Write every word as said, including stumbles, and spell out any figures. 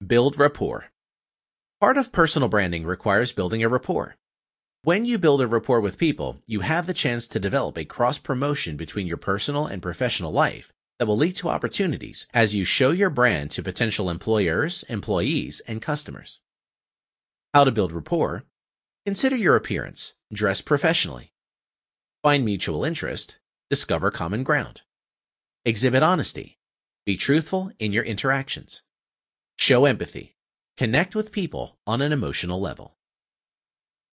Build rapport. Part of personal branding requires building a rapport. When you build a rapport with people, you have the chance to develop a cross-promotion between your personal and professional life that will lead to opportunities as you show your brand to potential employers, employees, and customers. How to build rapport? Consider your appearance. Dress professionally. Find mutual interest. Discover common ground. Exhibit honesty. Be truthful in your interactions. Show empathy. Connect with people on an emotional level.